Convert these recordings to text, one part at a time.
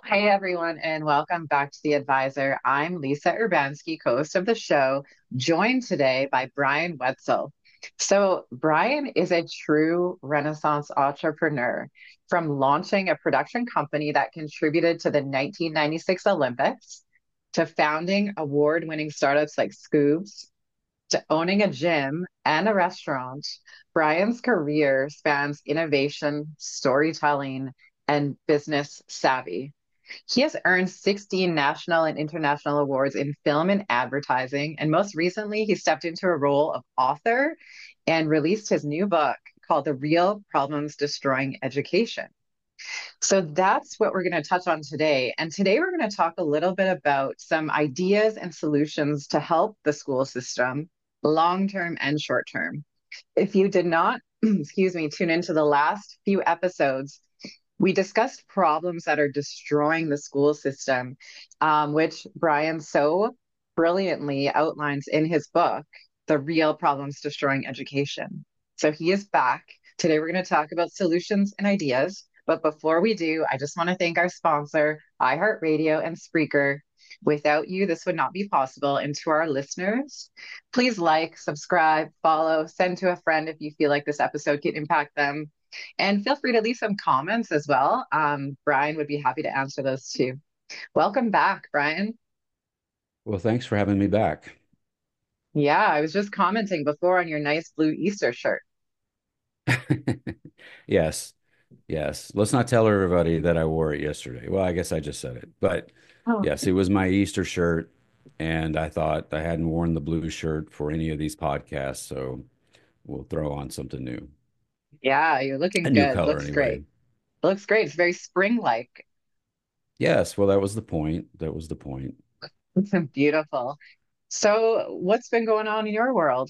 Hey everyone, and welcome back to The Advisor. I'm Lisa Urbanski, host of the show, joined today by Brian Wetzel. So, Brian is a true Renaissance entrepreneur, from launching a production company that contributed to the 1996 Olympics, to founding award-winning startups like Scoobs, to owning a gym and a restaurant. Brian's career spans innovation, storytelling, and business savvy. He has earned 16 national and international awards in film and advertising. And most recently, he stepped into a role of author and released his new book called The Real Problems Destroying Education. So that's what we're going to touch on today. And today, we're going to talk a little bit about some ideas and solutions to help the school system, long term and short term. If you did not, excuse me, tune into the last few episodes, we discussed problems that are destroying the school system, which Brian so brilliantly outlines in his book, The Real Problems Destroying Education. So he is back. Today, we're going to talk about solutions and ideas. But before we do, I just want to thank our sponsor, iHeartRadio and Spreaker. Without you, this would not be possible. And to our listeners, please like, subscribe, follow, send to a friend if you feel like this episode could impact them. And feel free to leave some comments as well. Brian would be happy to answer those too. Welcome back, Brian. Well, thanks for having me back. Yeah, I was just commenting before on your nice blue Easter shirt. Yes, yes. Let's not tell everybody that I wore it yesterday. Well, I guess I just said it. But Oh, yes, it was my Easter shirt, and I thought I hadn't worn the blue shirt for any of these podcasts, so we'll throw on something new. yeah, you're looking A new good. color Looks anyway. great. Looks great. It's very spring-like. Yes, well, that was the point. That was the point. It's beautiful. So, what's been going on in your world?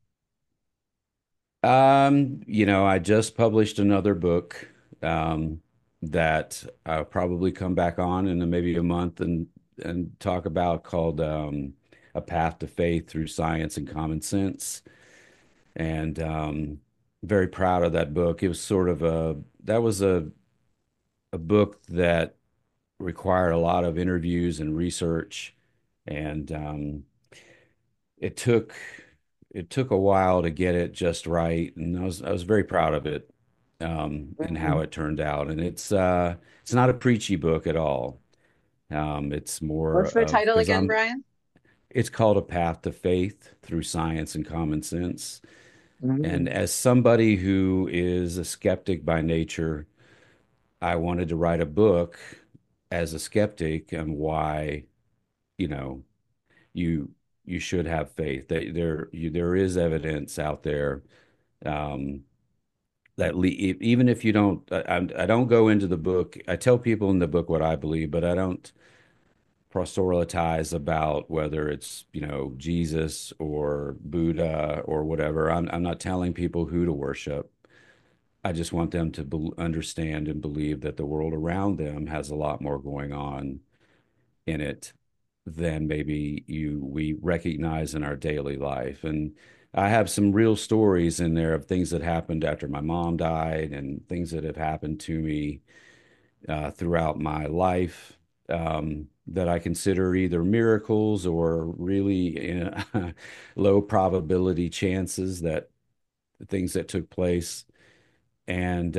I just published another book that I'll probably come back on in maybe a month and talk about called A Path to Faith Through Science and Common Sense. And very proud of that book. It was sort of that was a book that required a lot of interviews and research, and it took it took a while to get it just right, and I was very proud of it, and how Mm. it turned out. And it's not a preachy book at all. It's more What's the of title because again, I'm. Brian? It's called A Path to Faith Through Science and Common Sense. And Mm. as somebody who is a skeptic by nature, I wanted to write a book as a skeptic on why, you know, you you should have faith. That there is evidence out there, um, even if you don't. I don't go into the book. I tell people in the book what I believe, but I don't proselytize about whether it's, Jesus or Buddha or whatever. I'm not telling people who to worship. I just want them to understand and believe that the world around them has a lot more going on in it than maybe we recognize in our daily life. And I have some real stories in there of things that happened after my mom died and things that have happened to me throughout my life, that I consider either miracles or really low probability chances that things that took place. And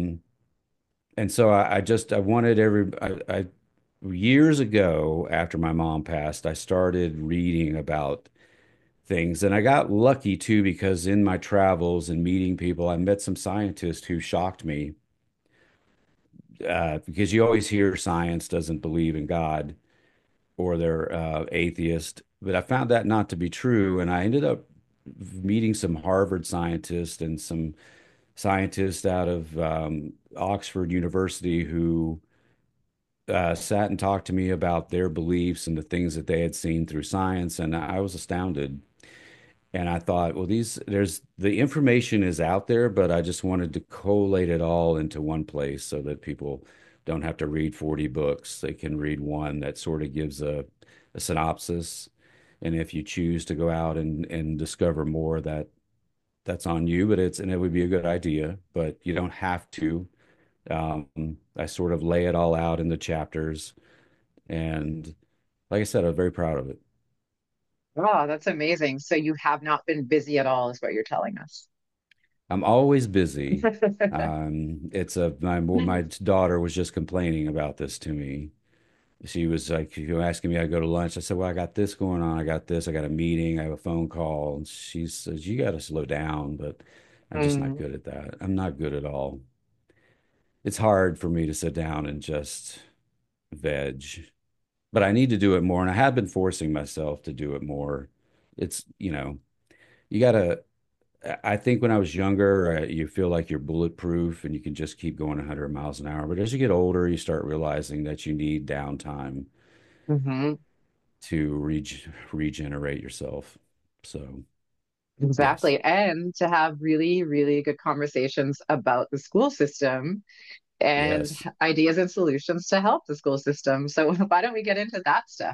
so I wanted I years ago, after my mom passed, I started reading about things. And I got lucky too, because in my travels and meeting people, I met some scientists who shocked me, because you always hear science doesn't believe in God, or they're atheist. But I found that not to be true. And I ended up meeting some Harvard scientists and some scientists out of Oxford University who sat and talked to me about their beliefs and the things that they had seen through science. And I was astounded. And I thought, well, there's the information is out there, but I just wanted to collate it all into one place so that people don't have to read 40 books. They can read one that sort of gives a synopsis. And if you choose to go out and discover more, that's on you, but it would be a good idea, but you don't have to. I sort of lay it all out in the chapters. And like I said, I'm very proud of it. Oh, that's amazing. So you have not been busy at all, is what you're telling us. I'm always busy. It's a my daughter was just complaining about this to me. She was like, you know, asking me how to go to lunch. I said, well, I got this going on. I got this. I got a meeting. I have a phone call. And she says, you got to slow down. But I'm just not Mm, good at that. I'm not good at all. It's hard for me to sit down and just veg, but I need to do it more. And I have been forcing myself to do it more. It's, you know, you got to, I think when I was younger, you feel like you're bulletproof and you can just keep going 100 miles an hour. But as you get older, you start realizing that you need downtime hmm. to regenerate yourself. So, yes, Exactly. And to have really, really good conversations about the school system and yes. ideas and solutions to help the school system. So why don't we get into that stuff?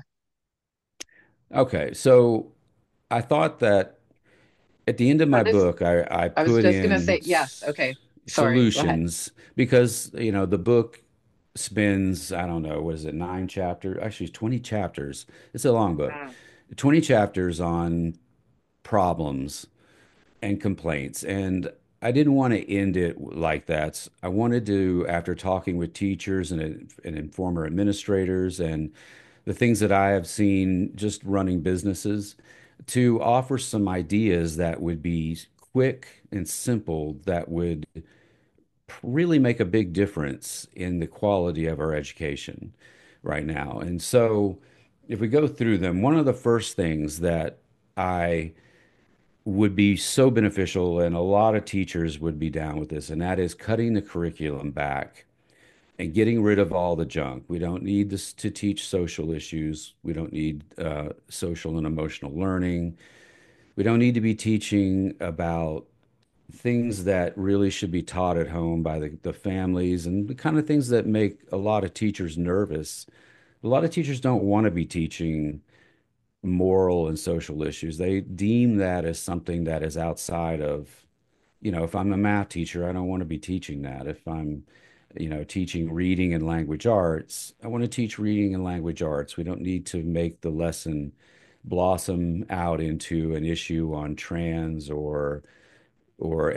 Okay. So I thought that at the end of my What is, book, I I was put just gonna in say, yes, okay. Sorry, go ahead. solutions because, you know, the book spends, I don't know, what is it, 9 chapters? Actually, it's 20 chapters. It's a long book. Mm, 20 chapters on problems and complaints. And I didn't want to end it like that. I wanted to, after talking with teachers and former administrators and the things that I have seen just running businesses, to offer some ideas that would be quick and simple that would really make a big difference in the quality of our education right now. And so, if we go through them, one of the first things that I would be so beneficial, and a lot of teachers would be down with this, and that is cutting the curriculum back and getting rid of all the junk. We don't need this to teach social issues. We don't need social and emotional learning. We don't need to be teaching about things that really should be taught at home by the families and the kind of things that make a lot of teachers nervous. A lot of teachers don't want to be teaching moral and social issues. They deem that as something that is outside of, you know, if I'm a math teacher, I don't want to be teaching that. If I'm, you know, teaching reading and language arts, I want to teach reading and language arts. We don't need to make the lesson blossom out into an issue on trans or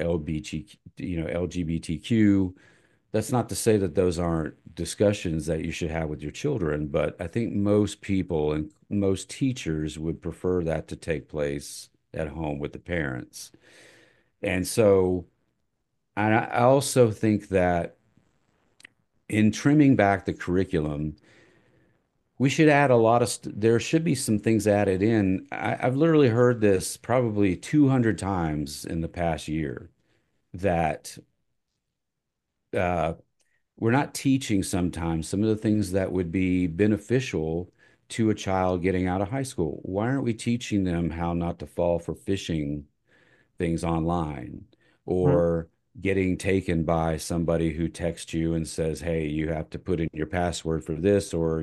LGBTQ. That's not to say that those aren't discussions that you should have with your children, but I think most people and most teachers would prefer that to take place at home with the parents. And so I also think that in trimming back the curriculum, we should add a lot of, there should be some things added in. I've literally heard this probably 200 times in the past year that uh, we're not teaching sometimes some of the things that would be beneficial to a child getting out of high school. Why aren't we teaching them how not to fall for phishing things online mm, or getting taken by somebody who texts you and says, "Hey, you have to put in your password for this," or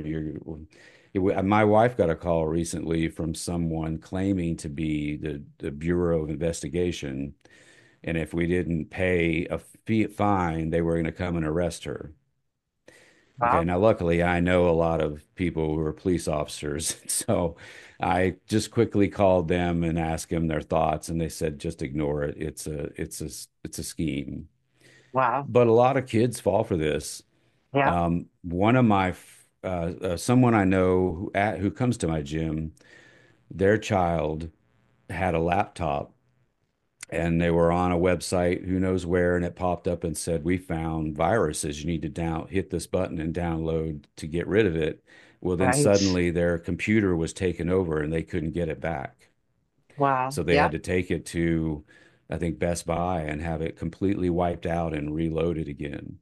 my wife got a call recently from someone claiming to be the Bureau of Investigation, and if we didn't pay a fine, they were going to come and arrest her. Okay, wow. now luckily I know a lot of people who are police officers, so I just quickly called them and asked them their thoughts, and they said just ignore it. It's a scheme. Wow. But a lot of kids fall for this. Yeah. One of my someone I know who comes to my gym, their child had a laptop and they were on a website, who knows where, and it popped up and said, "We found viruses. You need to hit this button and download to get rid of it." Well, then Right. suddenly their computer was taken over and they couldn't get it back. Wow. So they Yeah. had to take it to, I think, Best Buy and have it completely wiped out and reloaded again.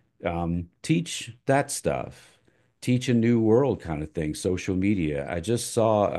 Teach that stuff. Teach a new world kind of thing, social media. I just saw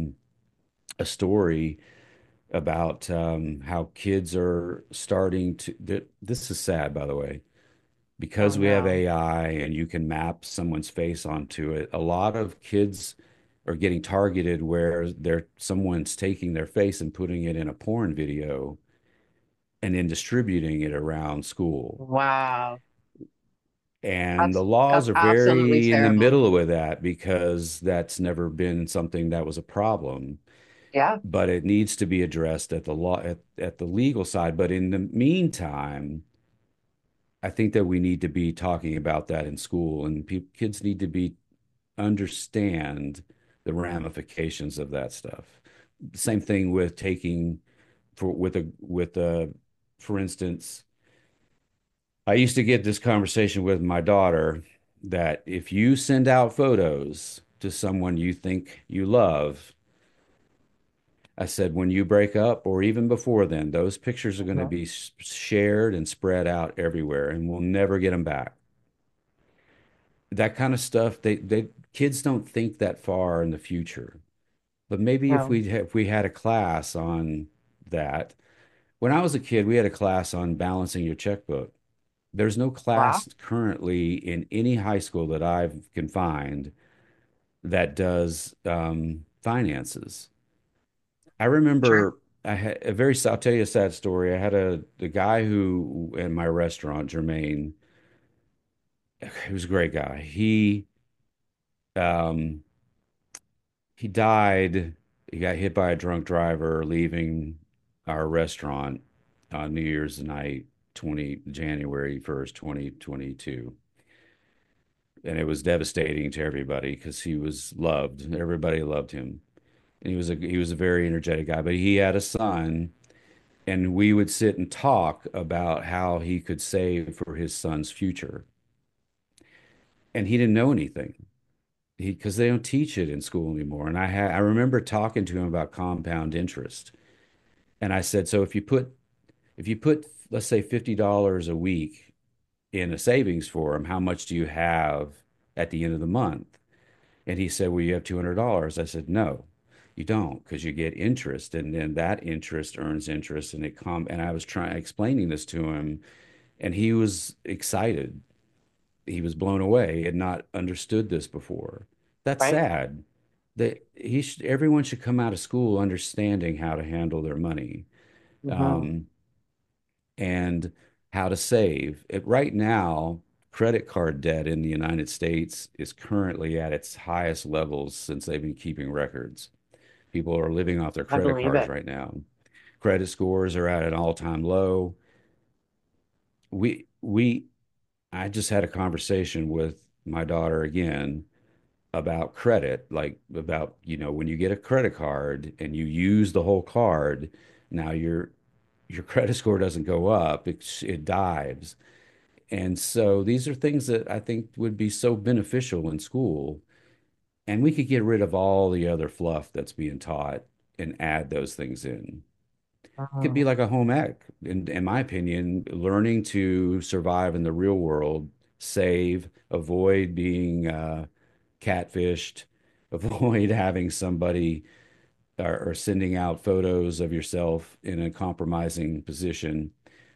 a story about how kids are starting to. This is sad, by the way, Oh because we have no. AI and you can map someone's face onto it. A lot of kids are getting targeted where someone's taking their face and putting it in a porn video and then distributing it around school. Wow. And the That's laws are absolutely very in the terrible. middle with that because that's never been something that was a problem. Yeah. But it needs to be addressed at the law at the legal side. But in the meantime, I think that we need to be talking about that in school, and kids need to be understand the ramifications of that stuff. Same thing with taking for for instance, I used to get this conversation with my daughter that if you send out photos to someone you think you love, I said, when you break up or even before then, those pictures are going to Mhm. be shared and spread out everywhere and we'll never get them back. That kind of stuff, they kids don't think that far in the future. But maybe No. if we had a class on that. When I was a kid, we had a class on balancing your checkbook. There's no Wow. class currently in any high school that I can find that does finances. I True. remember I had I'll tell you a sad story. I had the guy who in my restaurant, Jermaine, he was a great guy. Um, he died. He got hit by a drunk driver leaving our restaurant on New Year's night, January 1st, 2022. And it was devastating to everybody because he was loved. Everybody loved him. And he was a very energetic guy, but he had a son, and we would sit and talk about how he could save for his son's future. And he didn't know anything. Because they don't teach it in school anymore. And I remember talking to him about compound interest. And I said, so if you put let's say $50 a week in a savings for him, how much do you have at the end of the month? And he said, well, you have $200. I said, no, you don't, because you get interest, and then that interest earns interest, and and I was trying explaining this to him, and he was excited. He was blown away. He had not understood this before. That's Right. sad. Everyone should come out of school understanding how to handle their money, Hmm. um, and how to save. Right now, credit card debt in the United States is currently at its highest levels since they've been keeping records. People are living off their I credit believe cards it. right now. Credit scores are at an all-time low. We I just had a conversation with my daughter again about credit, like about, when you get a credit card and you use the whole card, now your credit score doesn't go up, it dives. And so these are things that I think would be so beneficial in school. And we could get rid of all the other fluff that's being taught and add those things in. It could be Hmm. like a home ec, in my opinion, learning to survive in the real world, save, avoid being catfished, avoid having somebody or sending out photos of yourself in a compromising position.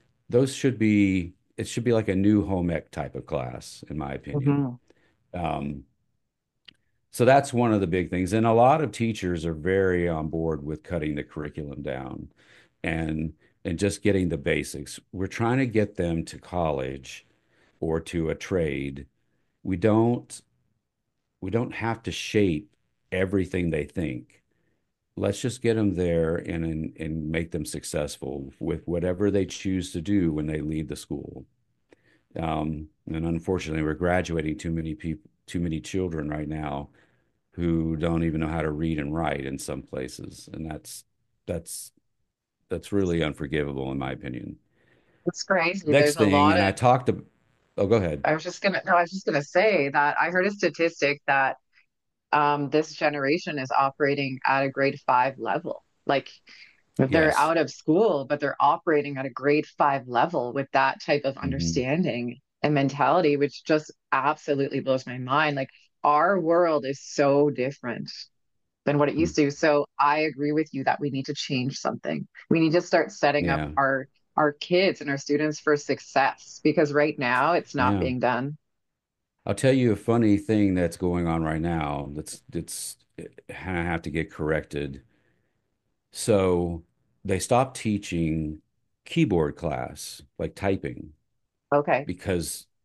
It should be like a new home ec type of class, in my opinion. Hmm. Um, so that's one of the big things. And a lot of teachers are very on board with cutting the curriculum down and and just getting the basics. We're trying to get them to college or to a trade. We don't we don't have to shape everything they think. Let's just get them there and make them successful with whatever they choose to do when they leave the school. And unfortunately, we're graduating too many children right now who don't even know how to read and write in some places, and that's that's really unforgivable in my opinion. It's crazy. Next There's a thing, lot and of, I talked to, oh, go ahead. I was just gonna, no, I was just gonna say that I heard a statistic that this generation is operating at a grade five level. Like they're Yes. out of school, but they're operating at a grade five level with that type of Hmm. understanding and mentality, which just absolutely blows my mind. Like our world is so different than what it used to. So I agree with you that we need to change something. We need to start setting up Yeah. our kids and our students for success because right now it's not Yeah. being done. I'll tell you a funny thing that's going on right now. I have to get corrected. So they stopped teaching keyboard class, like typing, Okay. because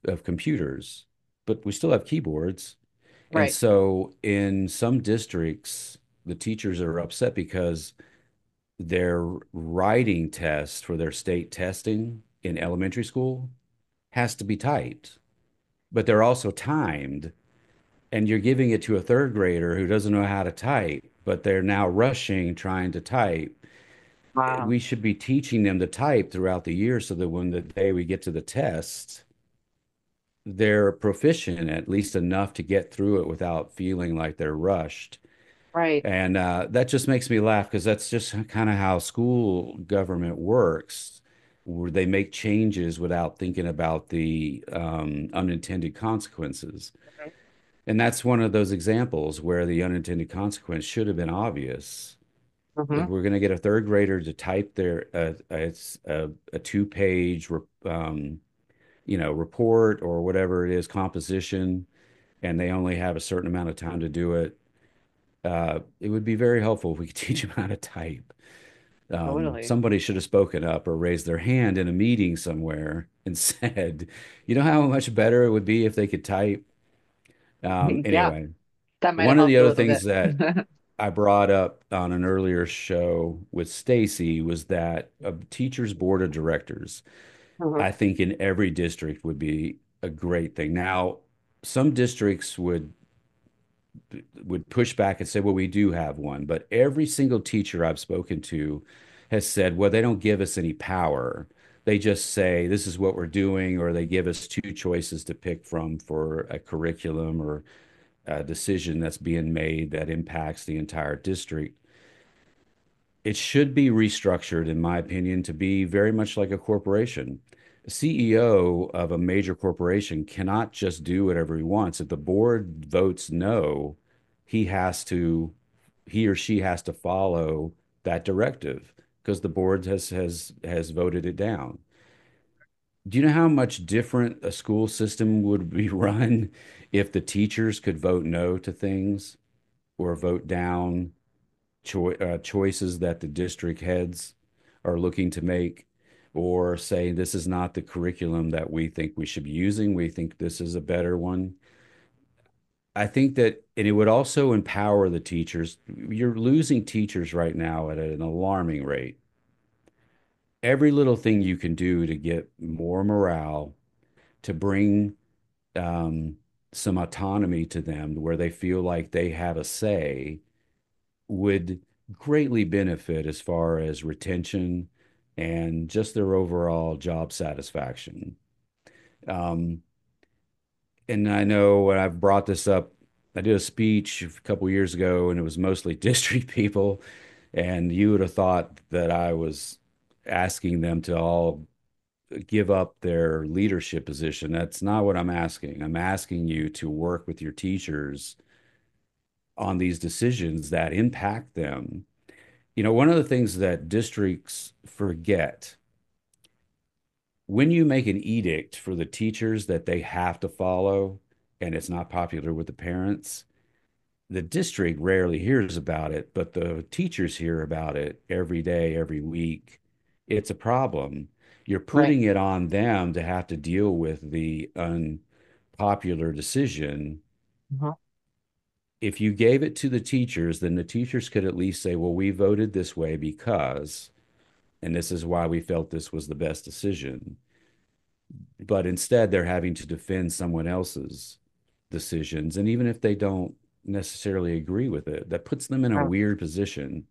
of computers, but we still have keyboards. And Right. so in some districts, the teachers are upset because their writing test for their state testing in elementary school has to be typed, but they're also timed. And you're giving it to a third grader who doesn't know how to type, but they're now rushing trying to type. Wow. We should be teaching them to type throughout the year so that when the day we get to the test, they're proficient at least enough to get through it without feeling like they're rushed. Right. And that just makes me laugh because that's just kind of how school government works, where they make changes without thinking about the unintended consequences. And that's one of those examples where the unintended consequence should have been obvious. Mm-hmm. Like we're going to get a third grader to type their it's a two-page report or whatever it is, composition, and they only have a certain amount of time to do it. It would be very helpful if we could teach them how to type. Totally. Somebody should have spoken up or raised their hand in a meeting somewhere and said, you know how much better it would be if they could type. Yeah, Anyway, that might have one of the helped a other little things bit. that I brought up on an earlier show with Stacy was that a teacher's board of directors, Mhm. I think in every district would be a great thing. Now, some districts would push back and say, well, we do have one, but every single teacher I've spoken to has said, well, they don't give us any power. They just say, this is what we're doing, or they give us two choices to pick from for a curriculum or a decision that's being made that impacts the entire district. It should be restructured, in my opinion, to be very much like a corporation. A CEO of a major corporation cannot just do whatever he wants. If the board votes no, he has to, he or she has to follow that directive because the board has voted it down. Do you know how much different a school system would be run if the teachers could vote no to things or vote down choices that the district heads are looking to make, or say this is not the curriculum that we think we should be using. We think this is a better one. I think that, and it would also empower the teachers. You're losing teachers right now at an alarming rate. Every little thing you can do to get more morale, to bring um, some autonomy to them where they feel like they have a say would greatly benefit as far as retention and just their overall job satisfaction. Um, and I know when I've brought this up, I did a speech a couple years ago and it was mostly district people. And you would have thought that I was asking them to all give up their leadership position. That's not what I'm asking. I'm asking you to work with your teachers on these decisions that impact them. One of the things that districts forget when you make an edict for the teachers that they have to follow and it's not popular with the parents, the district rarely hears about it, but the teachers hear about it every day, every week. It's a problem. You're Right. putting it on them to have to deal with the unpopular decision. Mhm. If you gave it to the teachers, then the teachers could at least say, well, we voted this way because, and this is why we felt this was the best decision. But instead, they're having to defend someone else's decisions. And even if they don't necessarily agree with it, that puts them in a Right. weird position.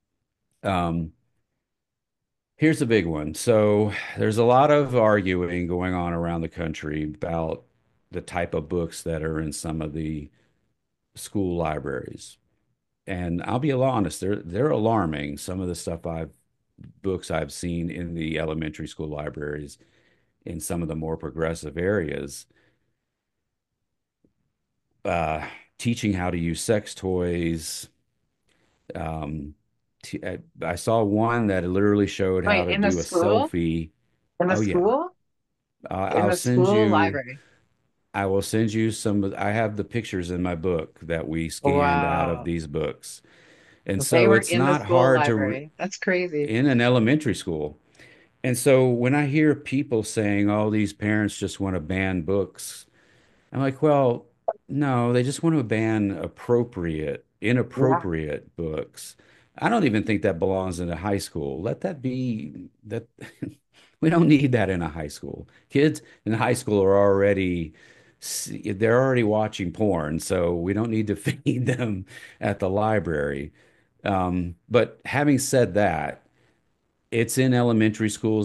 Um, Here's a big one. So there's a lot of arguing going on around the country about the type of books that are in some of the school libraries. And I'll be honest, they're alarming. Some of the books I've seen in the elementary school libraries in some of the more progressive areas, uh, teaching how to use sex toys. Um, I saw one that literally showed how Wait, to do a selfie. in the Oh yeah, school, in I'll the send school you. library. I will send you some. I have the pictures in my book that we scanned out of Wow. these books, and They so were it's in the not school hard to library. That's crazy. in an elementary school. And so when I hear people saying, "Oh, these parents just want to ban books," I'm like, well, no, they just want to ban Yeah. inappropriate books. I don't even think that belongs in a high school. Let that be that we don't need that in a high school. Kids in high school are already they're already watching porn, so we don't need to feed them at the library. But having said that, it's in elementary schools.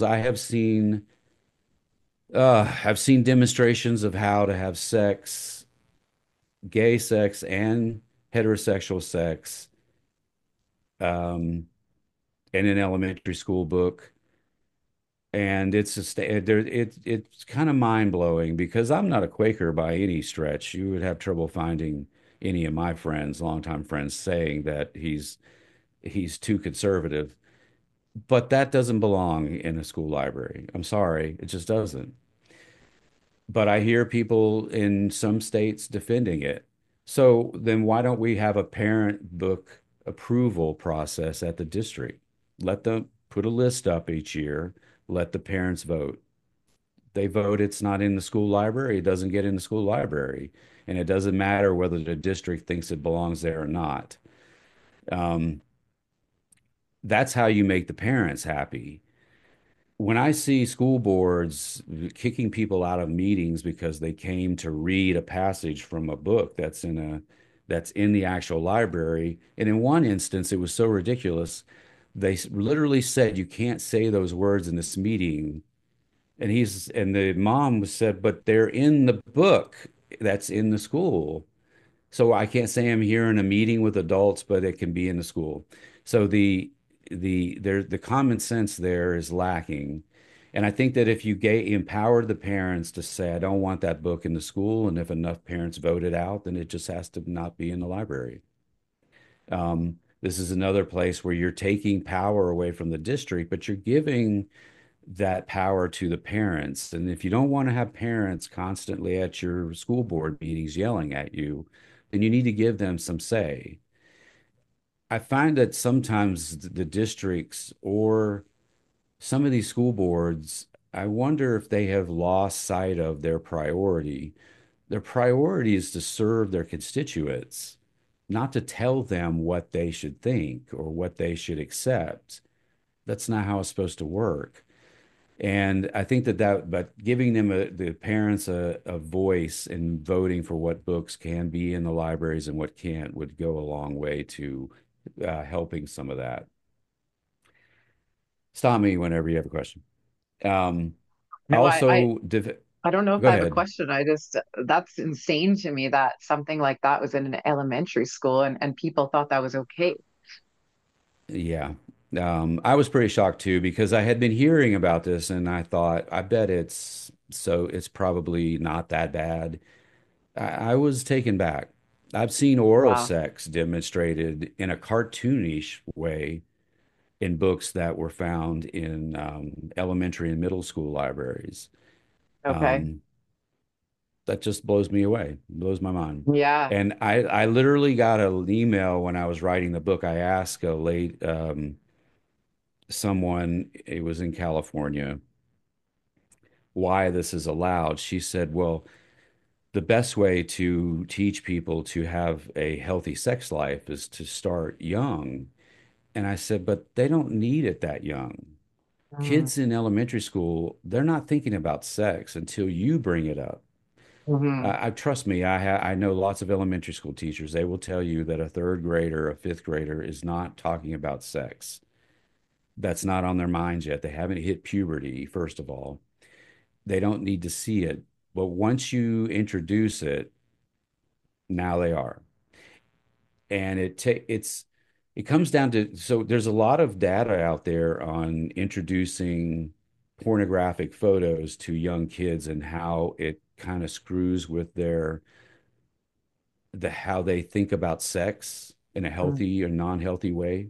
I've seen demonstrations of how to have sex, gay sex and heterosexual sex, um, in an elementary school book. And it's kind of mind blowing because I'm not a Quaker by any stretch. You would have trouble finding any of my friends, longtime friends, saying that he's too conservative. But that doesn't belong in a school library. I'm sorry, it just doesn't. But I hear people in some states defending it. So then why don't we have a parent book approval process at the district? Let them put a list up each year, let the parents vote. They vote it's not in the school library, it doesn't get in the school library. And it doesn't matter whether the district thinks it belongs there or not. Um, that's how you make the parents happy. When I see school boards kicking people out of meetings because they came to read a passage from a book that's in the actual library, and in one instance it was so ridiculous, literally said you can't say those words in this meeting, and the mom said, but they're in the book that's in the school. So I can't say I'm here in a meeting with adults, but it can be in the school. So the common sense there is lacking. And I think that if you empowered the parents to say, I don't want that book in the school, and if enough parents vote it out, then it just has to not be in the library. This is another place where you're taking power away from the district, but you're giving that power to the parents. And if you don't want to have parents constantly at your school board meetings yelling at you, then you need to give them some say. I find that sometimes the districts or some of these school boards, I wonder if they have lost sight of their priority. Their priority is to serve their constituents, not to tell them what they should think or what they should accept. That's not how it's supposed to work. And I think but giving the parents a voice in voting for what books can be in the libraries and what can't would go a long way to helping some of that. Stop me whenever you have a question. Um, No, also, I don't know if go I have a ahead. question. That's insane to me that something like that was in an elementary school and people thought that was okay. Yeah. I was pretty shocked too because I had been hearing about this and I thought, I bet it's probably not that bad. I was taken back. I've seen oral Wow. sex demonstrated in a cartoonish way in books that were found in elementary and middle school libraries. Okay. Um, that just blows me away, blows my mind. Yeah. And I literally got an email when I was writing the book. I asked someone, it was in California, why this is allowed. She said, well, the best way to teach people to have a healthy sex life is to start young. And I said, but they don't need it that young. Mm-hmm. Kids in elementary school, they're not thinking about sex until you bring it up. Mm-hmm. Trust me, I know lots of elementary school teachers. They will tell you that a third grader, a fifth grader is not talking about sex. That's not on their minds yet. They haven't hit puberty, first of all. They don't need to see it. But once you introduce it, now they are. And it comes down to, so there's a lot of data out there on introducing pornographic photos to young kids and how it kind of screws with the how they think about sex in a healthy or non-healthy way.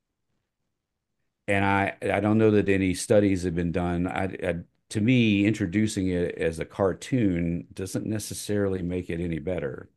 And I don't know that any studies have been done. To me, introducing it as a cartoon doesn't necessarily make it any better.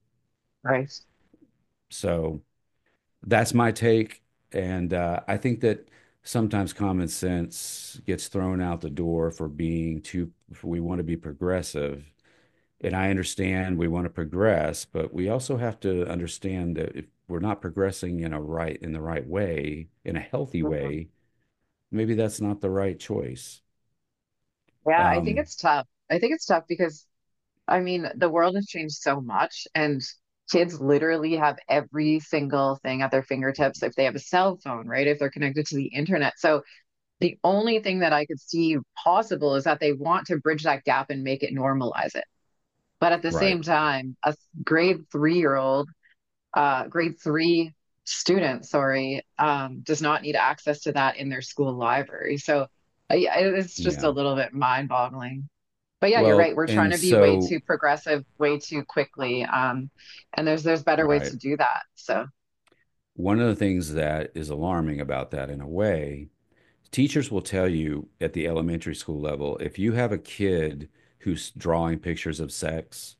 Right. So that's my take. And I think that sometimes common sense gets thrown out the door for being too, for we want to be progressive. And I understand we want to progress, but we also have to understand that if we're not progressing in the right way, in a healthy Mhm. way, maybe that's not the right choice. Yeah, I think Um, it's tough. I think it's tough because I mean, the world has changed so much, and kids literally have every single thing at their fingertips if they have a cell phone, right? If they're connected to the internet. So the only thing that I could see possible is that they want to bridge that gap and make it normalize it. But at the right. same time, a grade 3-year-old, grade 3 student, sorry, does not need access to that in their school library. So it's just a Yeah. little bit mind-boggling. But yeah, you're right. Well, We're trying and to be way so, too progressive, way too quickly. And there's better ways right. to do that. So, One of the things that is alarming about that in a way, teachers will tell you at the elementary school level, if you have a kid who's drawing pictures of sex,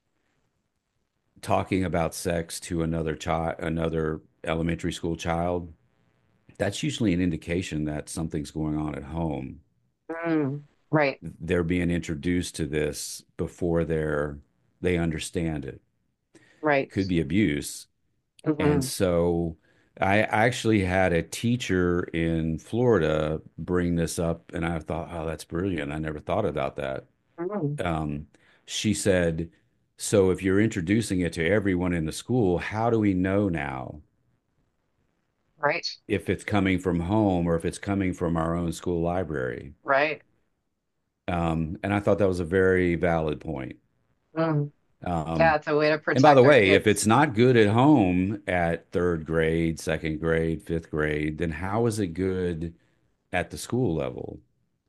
talking about sex to another elementary school child, that's usually an indication that something's going on at home. right, They're being introduced to this before they understand it. right. Could be abuse. And Hmm. so I actually had a teacher in Florida bring this up, and I thought, oh, that's brilliant. I never thought about that. Hmm. Um, she said, so if you're introducing it to everyone in the school, how do we know now Right, if it's coming from home or if it's coming from our own school library? right. And I thought that was a very valid point. Mm. Yeah, Um, it's a way to and by protect the our way, if kids. it's not good at home at third grade, second grade, fifth grade, then how is it good at the school level?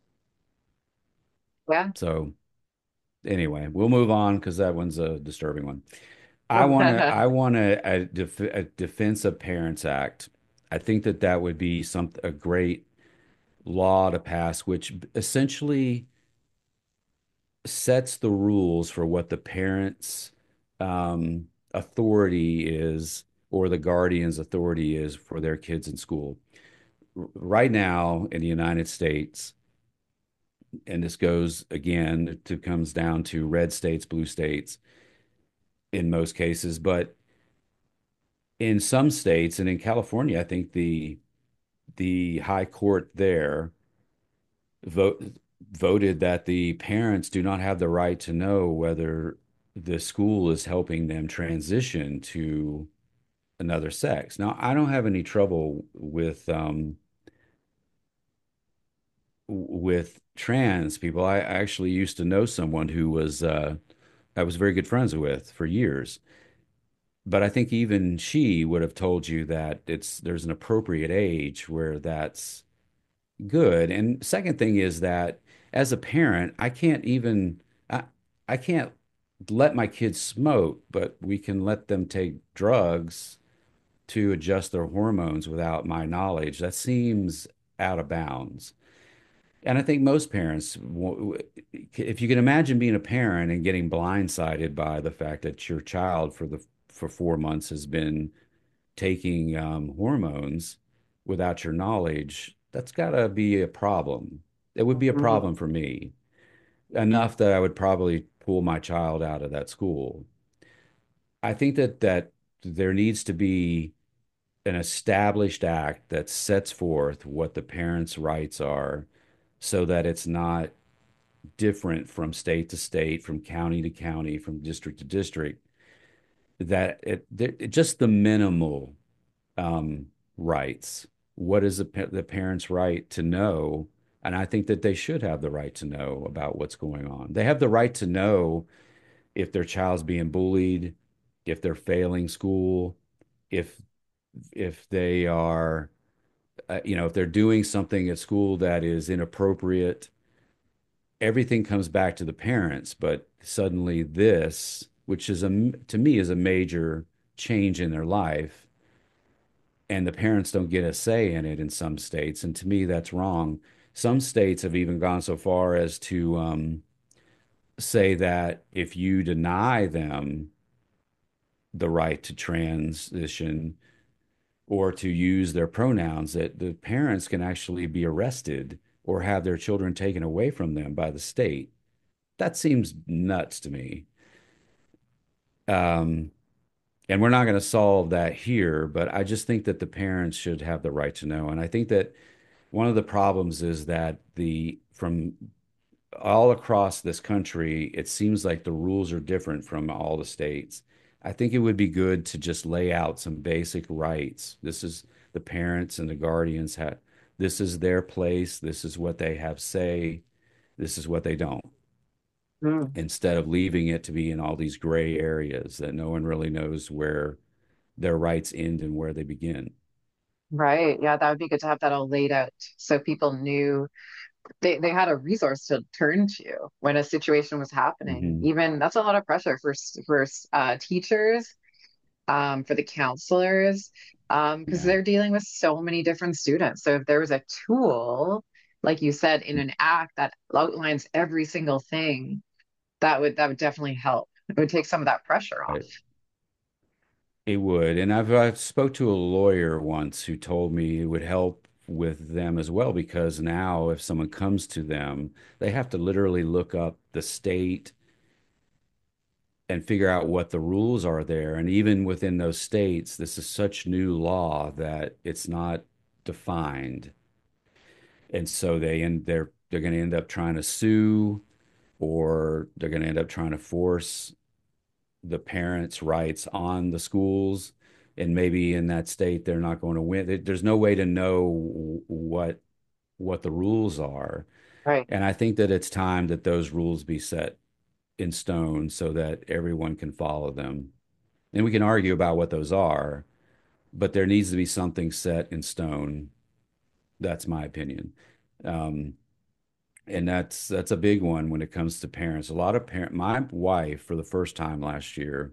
Yeah. So anyway, we'll move on because that one's a disturbing one. I want a Defense of Parents Act. I think that that would be a great law to pass, which essentially sets the rules for what the parents' authority is or the guardian's authority is for their kids in school. Right now in the United States, and this goes again, it comes down to red states, blue states in most cases, but in some states and in California, I think the high court there vote, voted that the parents do not have the right to know whether the school is helping them transition to another sex. Now, I don't have any trouble with trans people. I actually used to know someone who was I was very good friends with for years. But I think even she would have told you that there's an appropriate age where that's good. And second thing is that as a parent, I, I can't let my kids smoke, but we can let them take drugs to adjust their hormones without my knowledge. That seems out of bounds. And I think most parents, if you can imagine being a parent and getting blindsided by the fact that your child for 4 months has been taking hormones without your knowledge, that's got to be a problem. It would be a Mhm. problem for me, enough that I would probably pull my child out of that school. I think that there needs to be an established act that sets forth what the parents' rights are so that it's not different from state to state, from county to county, from district to district, that just the minimal um, rights. What is the parent's right to know? And I think that they should have the right to know about what's going on. They have the right to know if their child's being bullied, if they're failing school, if they are, if they're doing something at school that is inappropriate. Everything comes back to the parents, but suddenly this, which is to me is a major change in their life, and the parents don't get a say in it in some states. And to me, that's wrong. Some states have even gone so far as to say that if you deny them the right to transition, or to use their pronouns, that the parents can actually be arrested or have their children taken away from them by the state. That seems nuts to me. Um, and we're not going to solve that here, but I just think that the parents should have the right to know. And I think that one of the problems is that from all across this country, it seems like the rules are different from all the states. I think it would be good to just lay out some basic rights. This is the parents and the guardians have, this is their place. This is what they have say. This is what they don't, Mm. instead of leaving it to be in all these gray areas that no one really knows where their rights end and where they begin. Right. Yeah, that would be good to have that all laid out so people knew they had a resource to turn to when a situation was happening. Hmm. Even that's a lot of pressure for teachers, for the counselors, because Yeah. they're dealing with so many different students. So if there was a tool, like you said, in an act that outlines every single thing, that would definitely help. It would take some of that pressure off. Right. It would. And I've spoke to a lawyer once who told me it would help with them as well, because now if someone comes to them, they have to literally look up the state and figure out what the rules are there. And even within those states, this is such new law that it's not defined. And so they're going to end up trying to sue, or they're going to end up trying to force the parents' rights on the schools. And maybe in that state, they're not going to win. There's no way to know what the rules are. Right. And I think that it's time that those rules be set in stone so that everyone can follow them. And we can argue about what those are, but there needs to be something set in stone. That's my opinion. Um, and that's a big one when it comes to parents. A lot of my wife, for the first time last year,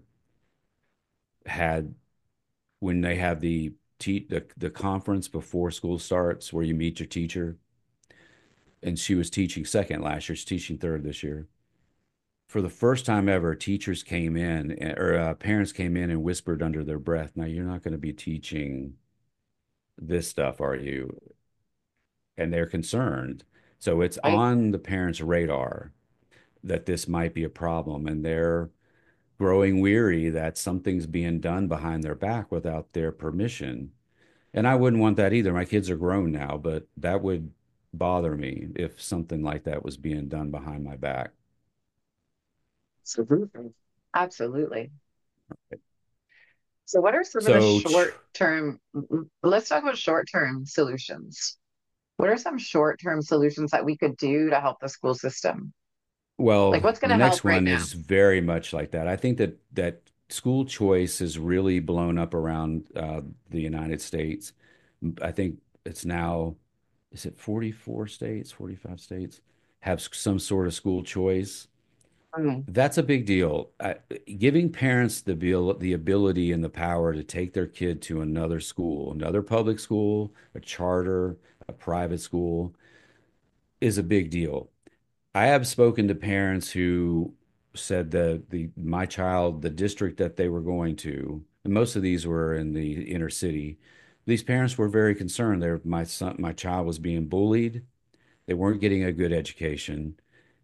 had when they have the conference before school starts where you meet your teacher, and she was teaching second last year. She's teaching third this year. For the first time ever, teachers came in, or parents came in and whispered under their breath, "Now you're not going to be teaching this stuff, are you?" And they're concerned. So it's Right. on the parents' radar that this might be a problem, and they're growing weary that something's being done behind their back without their permission. And I wouldn't want that either. My kids are grown now, but that would bother me if something like that was being done behind my back. Absolutely. Absolutely. So what are some of the So, short-term, let's talk about short-term solutions. What are some short-term solutions that we could do to help the school system? Like well, what's going the to next help right one now? is very much like that. I think that school choice is really blown up around the United States. I think it's now, is it 44 states, 45 states have some sort of school choice. Mm. That's a big deal. Giving parents the ability and the power to take their kid to another school, another public school, a charter, a private school, is a big deal. I have spoken to parents who said that my child, the district that they were going to, and most of these were in the inner city. These parents were very concerned. My child was being bullied. They weren't getting a good education.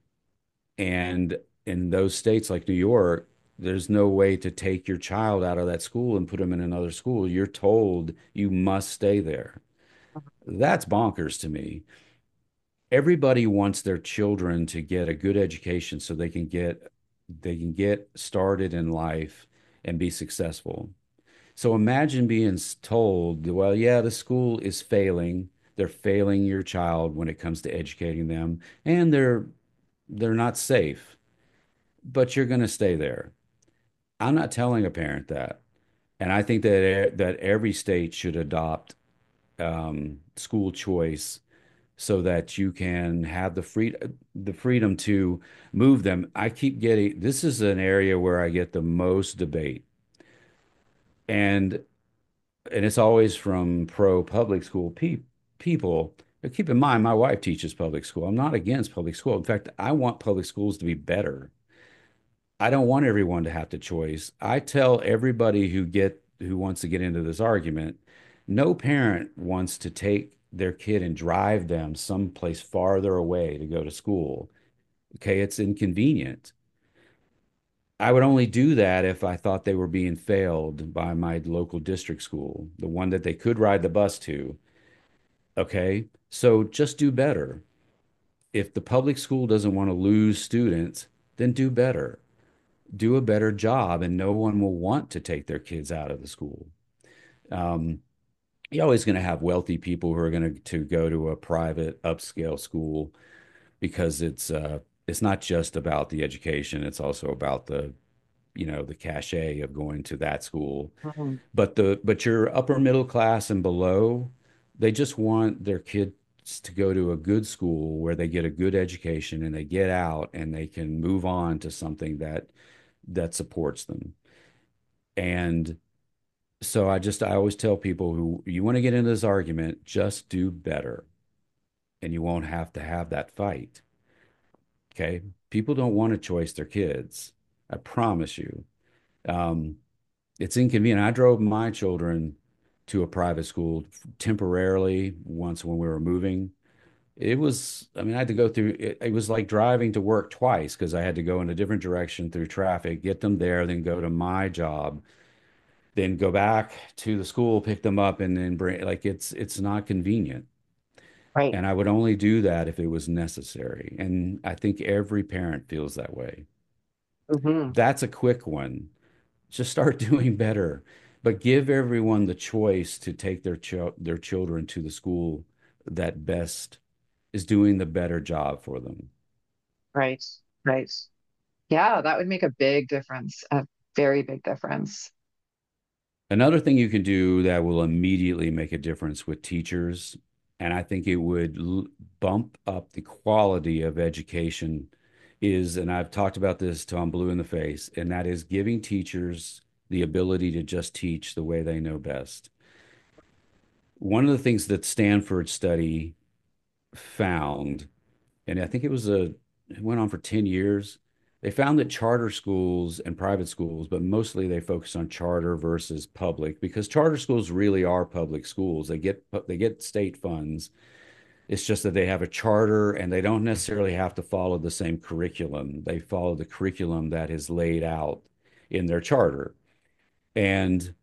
And in those states like New York, there's no way to take your child out of that school and put them in another school. You're told you must stay there. That's bonkers to me. Everybody wants their children to get a good education so they can get started in life and be successful. So imagine being told, well, yeah, the school is failing. They're failing your child when it comes to educating them, and they're not safe, but you're going to stay there. I'm not telling a parent that. And I think that every state should adopt school choice so that you can have the freedom to move them. I keep getting this is an area where I get the most debate, and it's always from pro public school people. But keep in mind, my wife teaches public school. I'm not against public school. In fact, I want public schools to be better. I don't want everyone to have to choice. I tell everybody who wants to get into this argument, No parent wants to take their kid and drive them someplace farther away to go to school. Okay, it's inconvenient. I would only do that if I thought they were being failed by my local district school, the one that they could ride the bus to. Okay, so just do better. If the public school doesn't want to lose students, then do better. Do a better job, and no one will want to take their kids out of the school. Um, you're always going to have wealthy people who are going to go to a private upscale school because it's not just about the education, it's also about the cachet of going to that school. Mhm. But your upper middle class and below, they just want their kids to go to a good school where they get a good education and they get out and they can move on to something that supports them. And so I always tell people who you want to get into this argument, just do better and you won't have to have that fight. Okay. People don't want to choice their kids. I promise you. Um, it's inconvenient. I drove my children to a private school temporarily once when we were moving. I mean, I had to go through it was like driving to work twice because I had to go in a different direction through traffic, get them there, then go to my job, then go back to the school, pick them up, and then bring like it's not convenient. Right. And I would only do that if it was necessary. And I think every parent feels that way. Hmm. That's a quick one. Just start doing better, but give everyone the choice to take their children to the school that best is doing the better job for them. Right. Right. Yeah, that would make a big difference, a very big difference. Another thing you can do that will immediately make a difference with teachers, and I think it would bump up the quality of education, is, and I've talked about this till I'm blue in the face, and that is giving teachers the ability to just teach the way they know best. One of the things that Stanford study found, and I think it went on for 10 years. They found that charter schools and private schools, but mostly they focus on charter versus public because charter schools really are public schools. They get state funds. It's just that they have a charter and they don't necessarily have to follow the same curriculum. They follow the curriculum that is laid out in their charter. And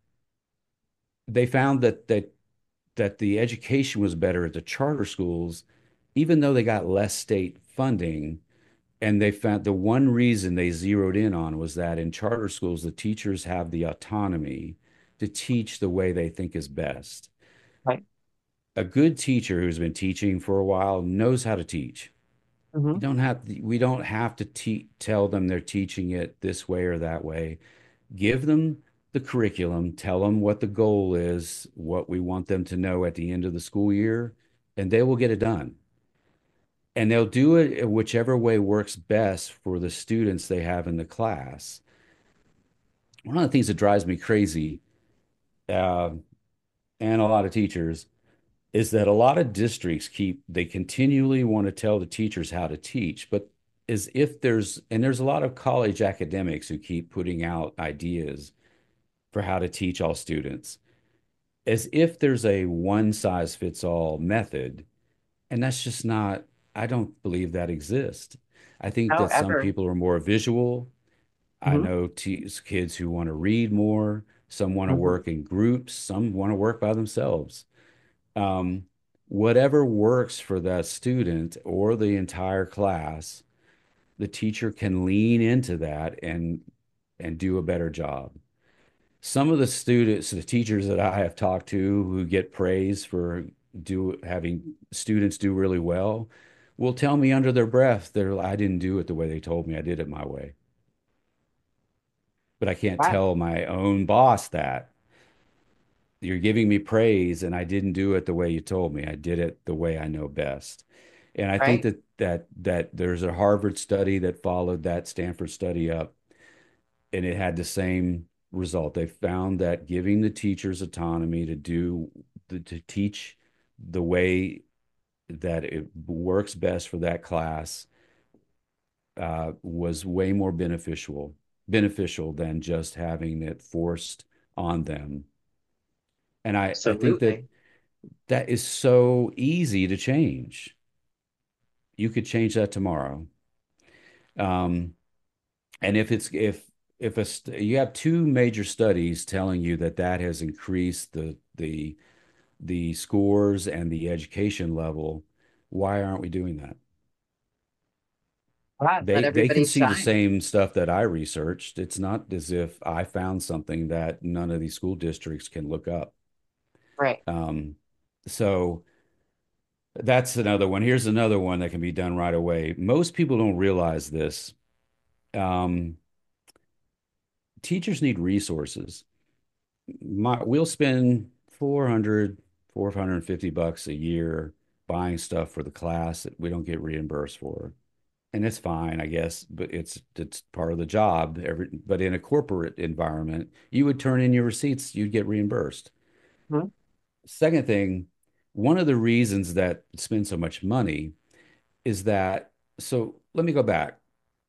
they found that the education was better at the charter schools, even though they got less state funding. And they found the one reason they zeroed in on was that in charter schools, the teachers have the autonomy to teach the way they think is best. Right. A good teacher who's been teaching for a while knows how to teach. Hmm. We don't have to tell them they're teaching it this way or that way. Give them the curriculum, tell them what the goal is, what we want them to know at the end of the school year, and they will get it done. And they'll do it whichever way works best for the students they have in the class. One of the things that drives me crazy, uh, and a lot of teachers, is that a lot of districts they continually want to tell the teachers how to teach, but as if there's a lot of college academics who keep putting out ideas for how to teach all students, as if there's a one size fits all method. And that's just not, I don't believe that exists. I think No, that some ever. people are more visual. I Hmm. know kids who want to read more. Some want to Hmm. work in groups. Some want to work by themselves. Um, Whatever works for that student or the entire class, the teacher can lean into that and do a better job. Some of the students, the teachers that I have talked to who get praise for do having students do really well, will tell me under their breath that I didn't do it the way they told me. I did it my way. But I can't Wow. tell my own boss that you're giving me praise and I didn't do it the way you told me. I did it the way I know best. And I think Right. that there's a Harvard study that followed that Stanford study up, and it had the same result. They found that giving the teachers autonomy to teach the way that it works best for that class was way more beneficial than just having it forced on them. And I think that Absolutely. that is so easy to change. You could change that tomorrow. Um, and if you have two major studies telling you that that has increased the scores and the education level, why aren't we doing that? Wow, let They can everybody see the shine. same stuff that I researched. It's not as if I found something that none of these school districts can look up. Right. Um, so that's another one. Here's another one that can be done right away. Most people don't realize this. Um, Teachers need resources. We'll spend 450 bucks a year buying stuff for the class that we don't get reimbursed for. And it's fine, I guess, but it's part of the job. But in a corporate environment, you would turn in your receipts, you'd get reimbursed. Mhm. Second thing, one of the reasons that spend so much money is that, so let me go back.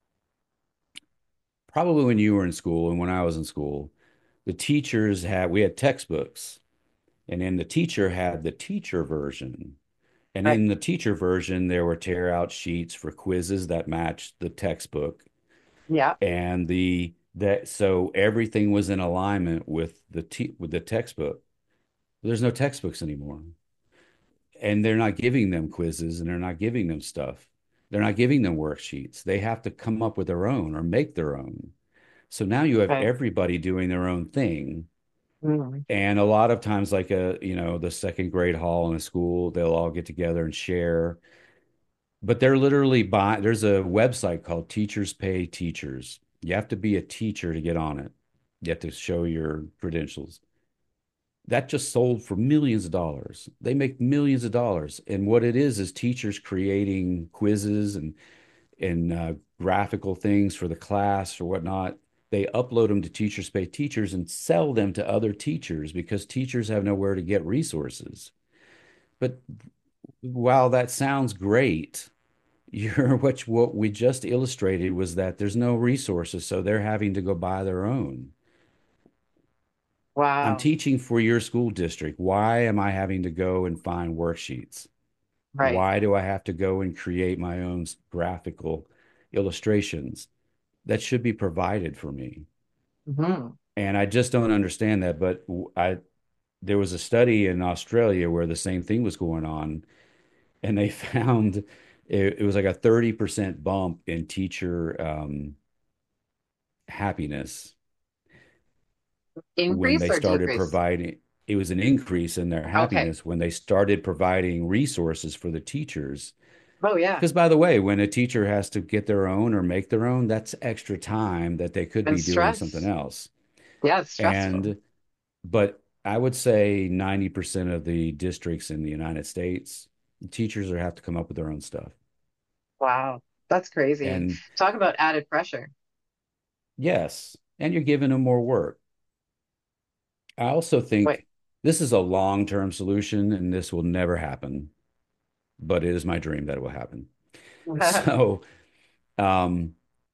Probably when you were in school and when I was in school, we had textbooks, and then the teacher had the teacher version. And Right. in the teacher version, there were tear out sheets for quizzes that matched the textbook. Yeah. And the that so everything was in alignment with with the textbook. There's no textbooks anymore. And they're not giving them quizzes and they're not giving them stuff. They're not giving them worksheets. They have to come up with their own or make their own. So now you have Okay. everybody doing their own thing. Mm. And a lot of times, like the second grade hall in a school, they'll all get together and share. But they're literally buying, there's a website called Teachers Pay Teachers. You have to be a teacher to get on it. You have to show your credentials. That just sold for millions of dollars. They make millions of dollars. And what it is teachers creating quizzes and graphical things for the class or whatnot. They upload them to Teachers Pay Teachers and sell them to other teachers because teachers have nowhere to get resources. But while that sounds great, what we just illustrated was that there's no resources, so they're having to go buy their own. I'm Wow. teaching for your school district. Why am I having to go and find worksheets? Right. Why do I have to go and create my own graphical illustrations that should be provided for me? Hmm. And I just don't understand that. But I there was a study in Australia where the same thing was going on, and they found it was like a 30% bump in teacher happiness when Increase they or started decrease? providing. It was an increase in their Okay. happiness when they started providing resources for the teachers. Oh, yeah. Because, by the way, when a teacher has to get their own or make their own, that's extra time that they could And be doing something stress. else. Yeah, it's stressful. And, but I would say 90% of the districts in the United States, teachers are have to come up with their own stuff. Wow. That's crazy. And Talk about added pressure. yes, and you're giving them more work. I also Wait. think this is a long-term solution and this will never happen, but it is my dream that it will happen. So, um,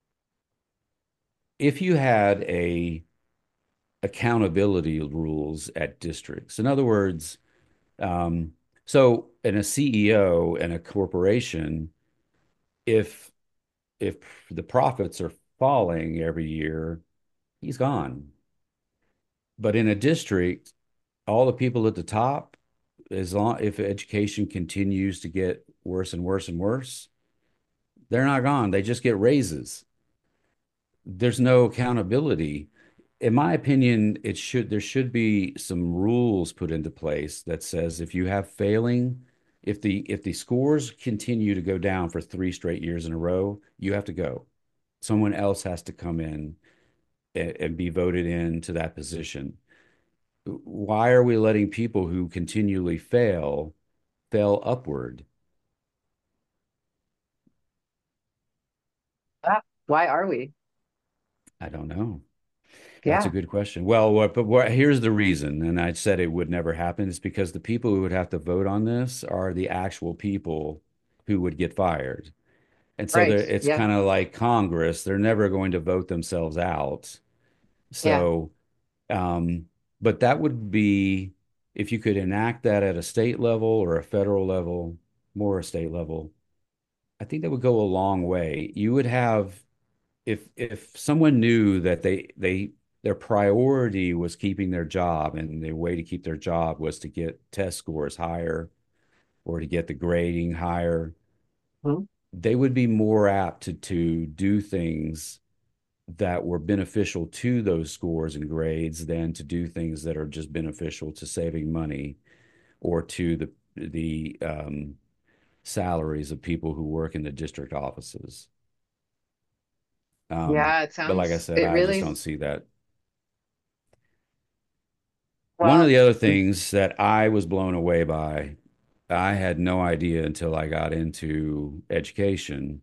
if you had a accountability rules at districts, in other words, um, so in a CEO and a corporation, if if the profits are falling every year, he's gone. But in a district, all the people at the top, as long if education continues to get worse and worse and worse, they're not gone. They just get raises. There's no accountability. In my opinion, there should be some rules put into place that says if you have failing, if the scores continue to go down for 3 straight years in a row, you have to go. Someone else has to come in and be voted into that position. Why are we letting people who continually fail upward? Ah, why are we? I don't know. That's a Yeah. good question. Well, here's the reason, and I said it would never happen, is because the people who would have to vote on this are the actual people who would get fired. And so Right. it's Yeah. kind of like Congress. They're never going to vote themselves out. Yeah. So, um, but that would be if you could enact that at a state level or a federal level, more a state level, I think that would go a long way. You would have if someone knew that they their priority was keeping their job and the way to keep their job was to get test scores higher or to get the grading higher, Mhm. they would be more apt to do things that were beneficial to those scores and grades than to do things that are just beneficial to saving money or to the salaries of people who work in the district offices. Yeah, it But like I sounds, said, it I just really, don't see that. One of well, the other things that I was blown away by, I had no idea until I got into education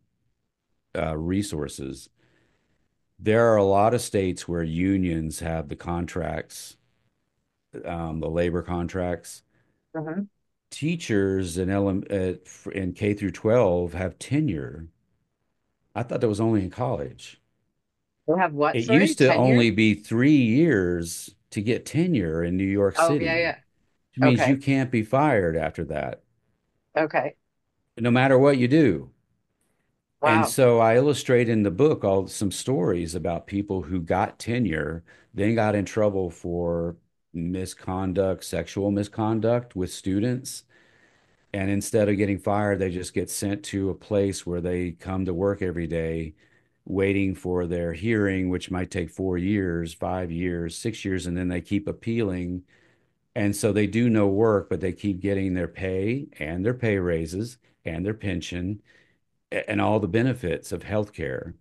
resources. There are a lot of states where unions have the contracts, the labor contracts. mhm. Teachers in K through 12 have tenure. I thought that was only in college. They have what, It sorry? used to Tenure? only be 3 years to get tenure in New York Oh, yeah, City, yeah. which means you Okay. can't be fired after that, Okay. no matter what you do. And Wow. so I illustrate in the book all some stories about people who got tenure, then got in trouble for misconduct, sexual misconduct with students. And instead of getting fired, they just get sent to a place where they come to work every day, waiting for their hearing, which might take 4 years, 5 years, 6 years, and then they keep appealing. And so they do no work, but they keep getting their pay and their pay raises and their pension and all the benefits of healthcare.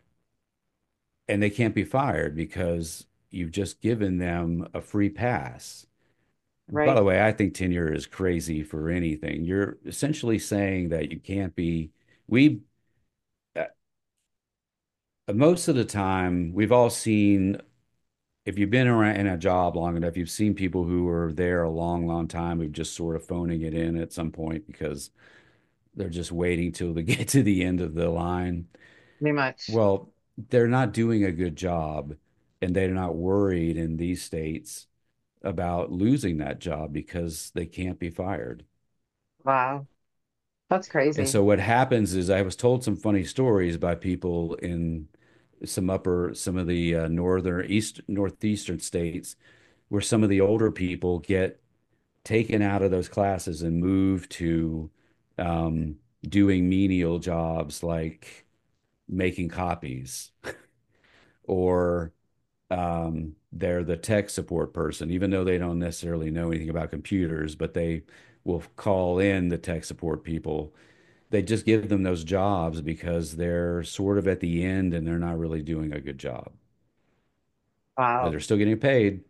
And they can't be fired because you've just given them a free pass. By Right. the way, I think tenure is crazy for anything. You're essentially saying that you can't be, we, uh, most of the time, we've all seen, if you've been around in a job long enough, you've seen people who are there a long, long time who've just sort of phoning it in at some point because they're just waiting till they get to the end of the line. Pretty much. Well, they're not doing a good job and they're not worried in these states about losing that job because they can't be fired. Wow. That's And crazy. so what happens is I was told some funny stories by people in some of the northeastern states where some of the older people get taken out of those classes and move to um, doing menial jobs like making copies or they're the tech support person, even though they don't necessarily know anything about computers, but they will call in the tech support people. They just give them those jobs because they're sort of at the end and they're not really doing a good job, but Wow. they're still getting paid.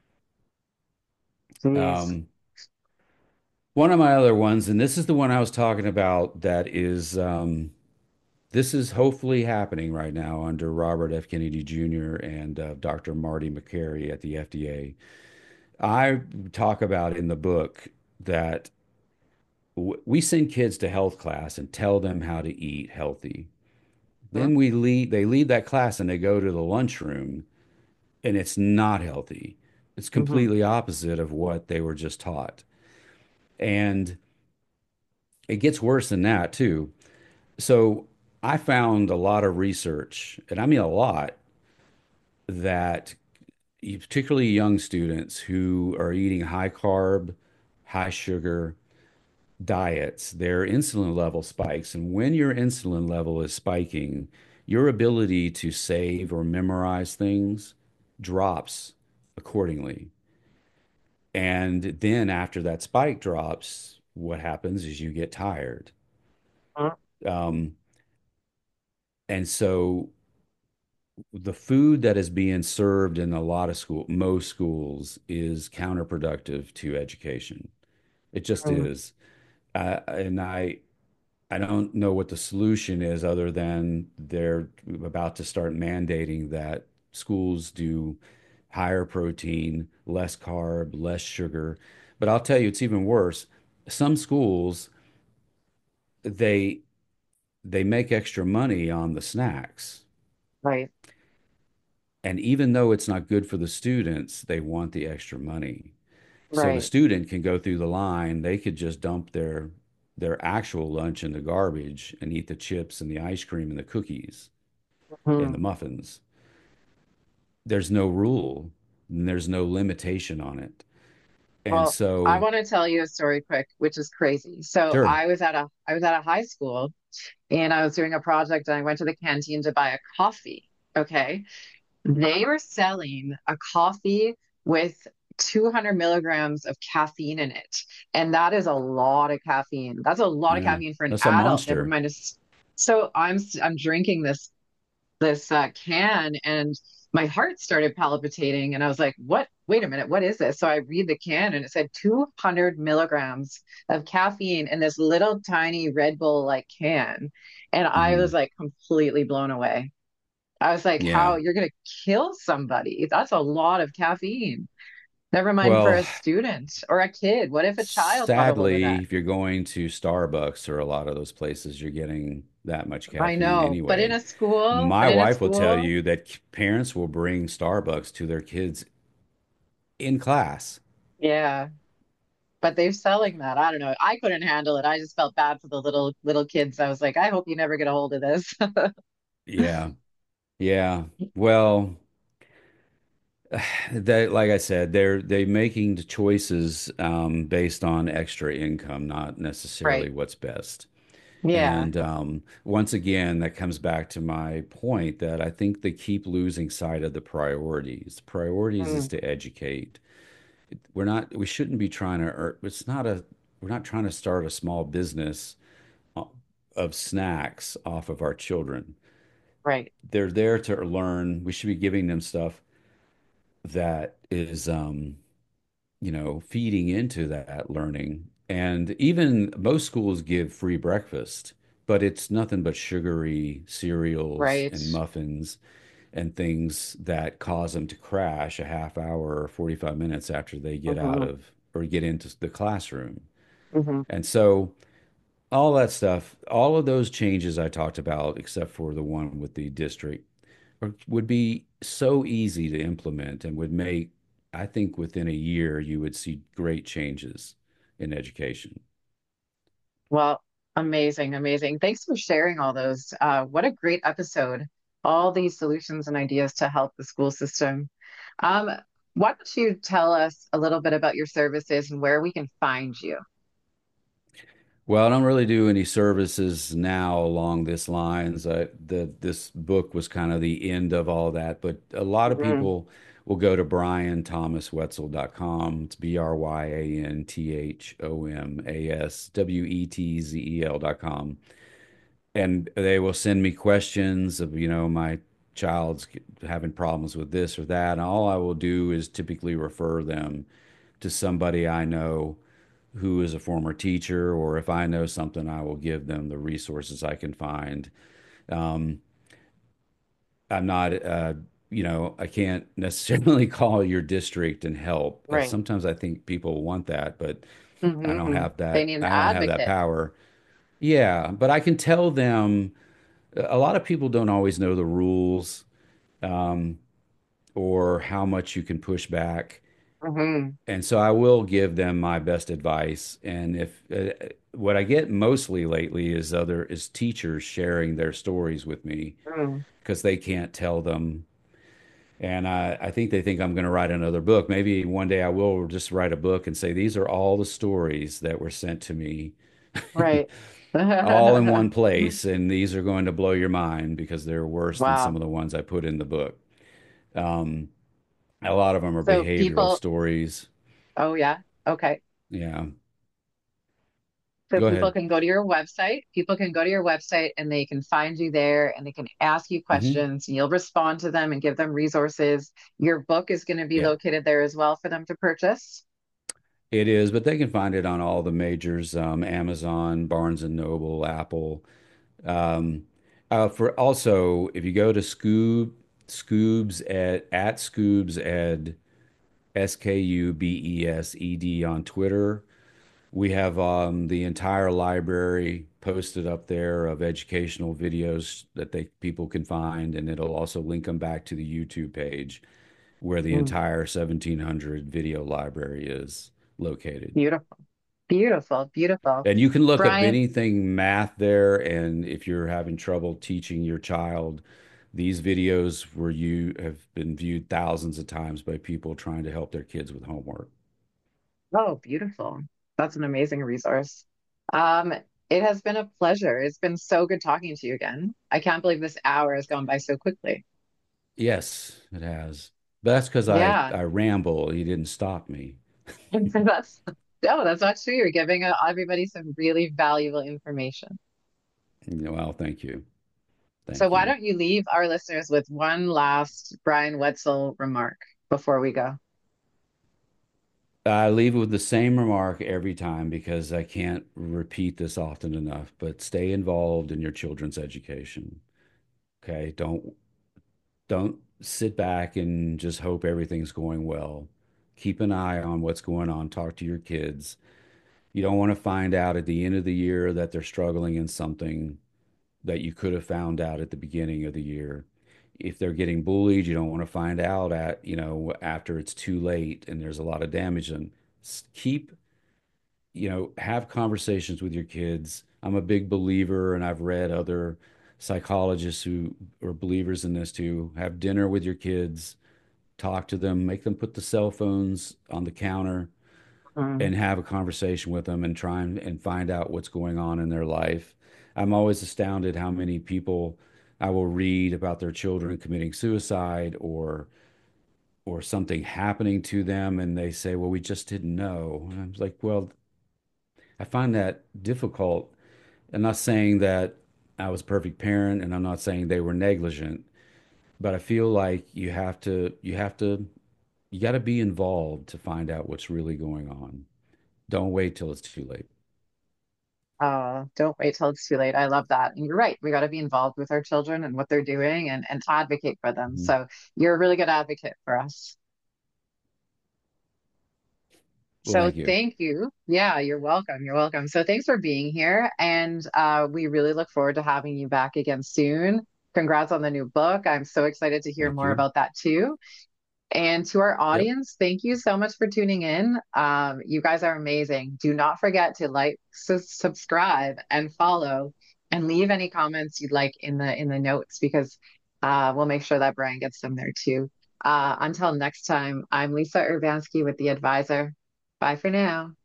Jeez. Um, One of my other ones, and this is the one I was talking about, that is this is hopefully happening right now under Robert F. Kennedy Jr. and Dr. Marty McCary at the FDA. I talk about in the book that we send kids to health class and tell them how to eat healthy. Hmm. Then they leave that class and they go to the lunchroom and it's not healthy. It's Hmm. completely opposite of what they were just taught. And it gets worse than that too. So I found a lot of research, and I mean a lot, that particularly young students who are eating high carb, high sugar diets, their insulin level spikes. And when your insulin level is spiking, your ability to save or memorize things drops accordingly. And then after that spike drops, what happens is you get tired. Um, and so the food that is being served in a lot of most schools is counterproductive to education. It just Hmm. is. And I don't know what the solution is other than they're about to start mandating that schools do higher protein, less carb, less sugar. But I'll tell you, it's even worse. Some schools, they they make extra money on the snacks. Right. And even though it's not good for the students, they want the extra money. So the Right. student can go through the line, they could just dump their actual lunch in the garbage and eat the chips and the ice cream and the cookies and the Mhm. muffins. There's no rule and there's no limitation on it. And Well, I so, want to tell you a story quick, which is crazy. So sure. I was at a high school and I was doing a project and I went to the canteen to buy a coffee. Okay. They were selling a coffee with 200 milligrams of caffeine in it. And that is a lot of caffeine. That's a lot of Yeah, caffeine for an that's a adult, never monster. mind so I'm drinking this can and my heart started palpitating and I was like, what? Wait a minute, what is this? So I read the can and it said 200 milligrams of caffeine in this little tiny Red Bull like can. And I was Mhm. like completely blown away. I was like, how Yeah. you're going to kill somebody? That's a lot of caffeine. Never mind for Well, a student or a kid. What if a child got a hold of sadly, that? if you're going to Starbucks or a lot of those places, you're getting that much I caffeine know, anyway. but My in a wife will tell school, you that parents will bring Starbucks to their kids in class. yeah. But they're selling that. I don't know. I couldn't handle it. I just felt bad for the little kids. I was like, I hope you never get a hold of this. Yeah. Yeah. Well, they, like I said, they making the choices based on extra income, not necessarily Right. what's best. Yeah. And once again, that comes back to my point that I think they keep losing sight of the priorities. Priorities is Mm, to educate. We shouldn't be trying to, we're not trying to start a small business o- of snacks off of our children. right. They're there to learn. We should be giving them stuff that is, feeding into that learning. And even most schools give free breakfast, but it's nothing but sugary cereals Right. and muffins and things that cause them to crash a half hour or 45 minutes after they get out Hmm. of or get into the classroom. Hmm. And so all that stuff, all of those changes I talked about, except for the one with the district, would be so easy to implement and would make, I think within a year, you would see great changes in education. Well, amazing, amazing. Thanks for sharing all those. What a great episode. All these solutions and ideas to help the school system. Um, why don't you tell us a little bit about your services and where we can find you? Well, I don't really do any services now along this lines. This book was kind of the end of all that, but a lot of Hmm. people will go to BryanThomasWetzel.com. It's BryanThomasWetzel.com. And they will send me questions of, my child's having problems with this or that. And all I will do is typically refer them to somebody I know who is a former teacher, or if I know something, I will give them the resources I can find. Um, I'm not, I can't necessarily call your district and help. Right. Sometimes I think people want that, but I don't Hmm. have They that. need an I don't have that advocate. power. Yeah, but I can tell them. A lot of people don't always know the rules, um, or how much you can push back. Hmm. And so I will give them my best advice. And if what I get mostly lately is teachers sharing their stories with me Mm. because they can't tell them. And I think they think I'm going to write another book. Maybe one day I will just write a book and say, these are all the stories that were sent to me, Right. all in one place. And these are going to blow your mind because they're worse than some Wow. of the ones I put in the book. Um, a lot of them are So behavioral people, stories. oh yeah, okay. Yeah. So Go people ahead. can go to your website. People can go to your website and they can find you there and they can ask you Hmm. questions and you'll respond to them and give them resources. Your book is going to be Yeah. located there as well for them to purchase. It is, but they can find it on all the majors, Amazon, Barnes and Noble, Apple. Um, for also, if you go to at Scoobs Ed, SKUBESED on Twitter, we have the entire library posted up there of educational videos that people can find, and it'll also link them back to the YouTube page where the Mm. entire 1700 video library is. located. Beautiful. Beautiful. Beautiful. And you can look up Brian, anything math there. And if you're having trouble teaching your child, these videos where you have been viewed thousands of times by people trying to help their kids with homework. oh, beautiful. That's an amazing resource. Um, it has been a pleasure. It's been so good talking to you again. I can't believe this hour has gone by so quickly. Yes, it has. But that's because Yeah. I ramble. He didn't stop me. That's no, that's not true. You're giving everybody some really valuable information. Well, thank you. So Thank why you. don't you leave our listeners with one last Brian Wetzel remark before we go? I leave it with the same remark every time because I can't repeat this often enough, but stay involved in your children's education. Okay. Don't sit back and just hope everything's going well. Keep an eye on what's going on. Talk to your kids. You don't want to find out at the end of the year that they're struggling in something that you could have found out at the beginning of the year. If they're getting bullied, you don't want to find out after it's too late and there's a lot of damage. And keep, have conversations with your kids. I'm a big believer, and I've read other psychologists who are believers in this too. Have dinner with your kids, talk to them, make them put the cell phones on the counter and Mm. have a conversation with them and try and find out what's going on in their life. I'm always astounded how many people I will read about their children committing suicide or something happening to them and they say, "Well, we just didn't know." And I'm like, "Well, I find that difficult." I'm not saying that I was a perfect parent and I'm not saying they were negligent, but I feel like you got to be involved to find out what's really going on. Don't wait till it's too late. Don't wait till it's too late. I love that. And you're right. We got to be involved with our children and what they're doing and advocate for them. Mhm. So you're a really good advocate for us. Well, So thank you. thank you. Yeah, you're welcome. You're welcome. So thanks for being here. And we really look forward to having you back again soon. Congrats on the new book. I'm so excited to hear Thank more you. about that too. And to our Yep. audience, thank you so much for tuning in. You guys are amazing. Do not forget to like, subscribe, and follow, and leave any comments you'd like in the notes because we'll make sure that Brian gets them there too. Until next time, I'm Lisa Urbanski with The Advisor. Bye for now.